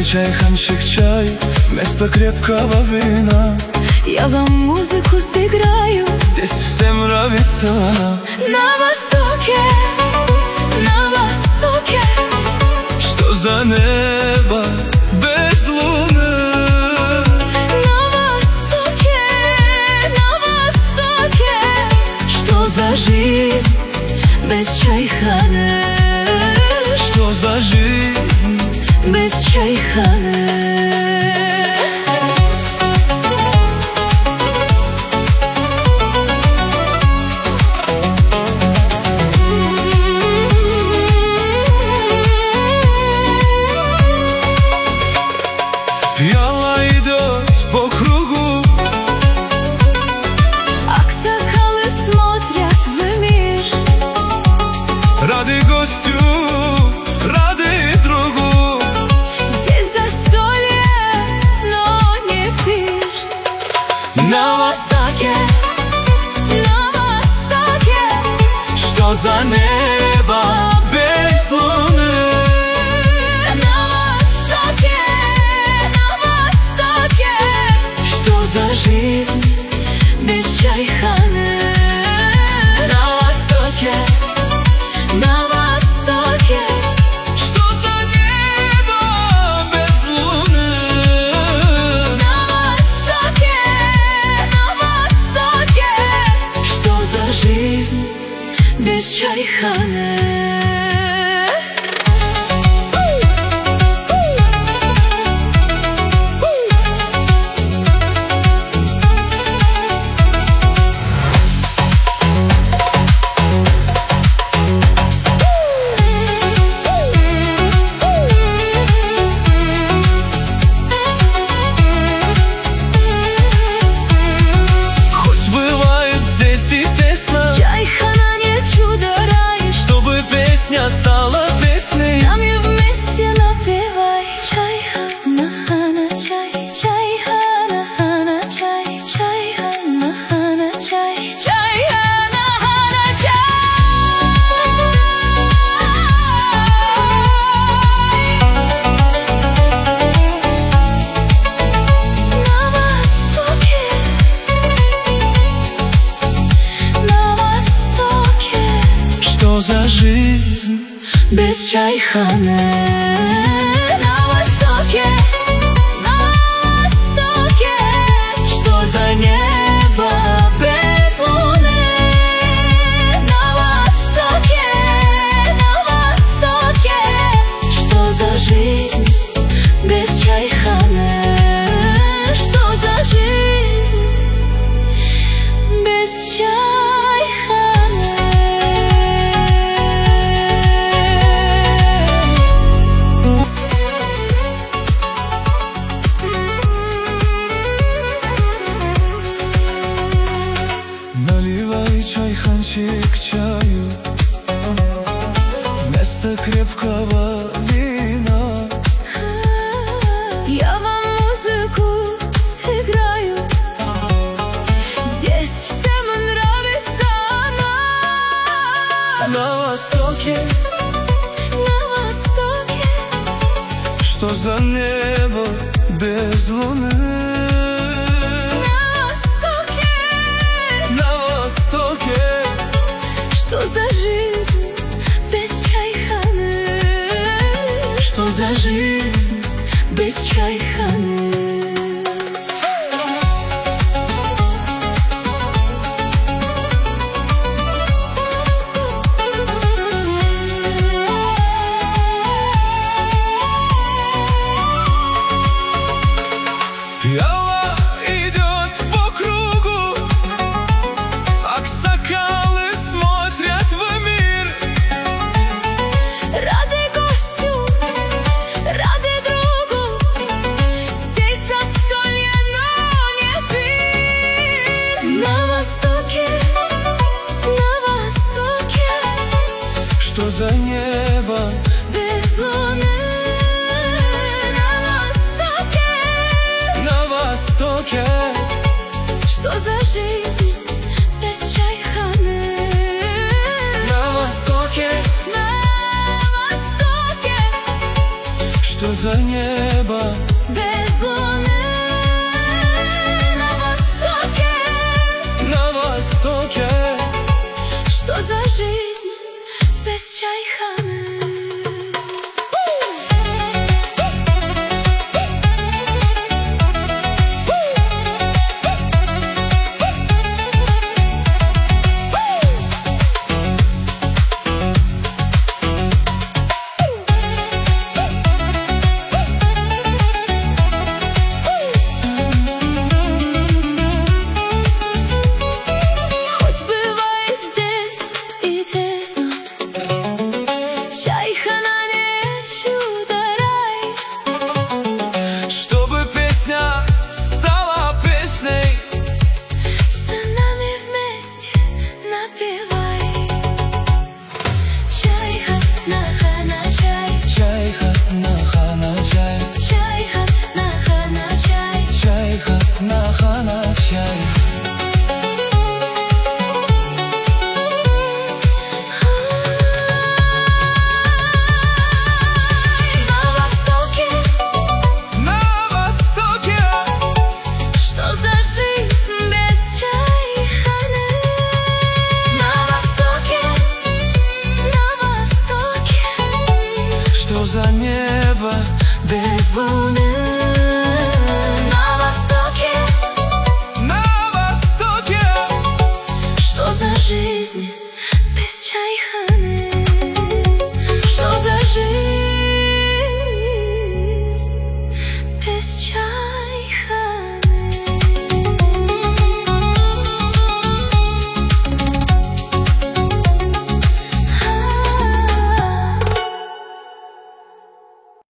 Наливай чайханчик чай вместо крепкого вина. Я вам музыку сыграю, здесь всем нравится она. На востоке, на востоке. Что за небо без луны? На востоке, что за жизнь без чайханы? Что за жизнь без чайханы? Пьяла идет по кругу, аксакалы смотрят в мир, рады гостю, рады другу. здесь застолье, но не пир. На востоке, что за небо без луны? За жизнь без чайханы? На востоке, что за небо без луны? На востоке, что за жизнь без чайханы? Чайхана не чудо-рай, чтобы песня стала песней. с нами вместе напевай. Чайхана, хана, чай, чайхана, хана, чай, чайхана, хана, чай, чайхана, хана, чай. На востоке, что за жизнь без чайханы? На востоке, что за небо без луны? На востоке, что за жизнь без чайханы? Что за жизнь без чайханы? Наливай чайханчик чаю вместо крепкого вина. Я вам музыку сыграю, здесь всем нравится она. На востоке, что за небо без луны? На востоке, что за жизнь без чайханы? Что за жизнь без чайханы? пьяла идет по кругу, аксакалы смотрят в мир, Рады гостю, рады другу, здесь застолье, но не пир. На востоке, что за небо без луны? на востоке, что за жизнь без чайханы? на востоке, На востоке, что за небо без луны на востоке? на востоке? Что за жизнь без чайханы? За небо без луны на востоке, на востоке? Что за жизнь без чайханы? Что за жизнь без чайханы?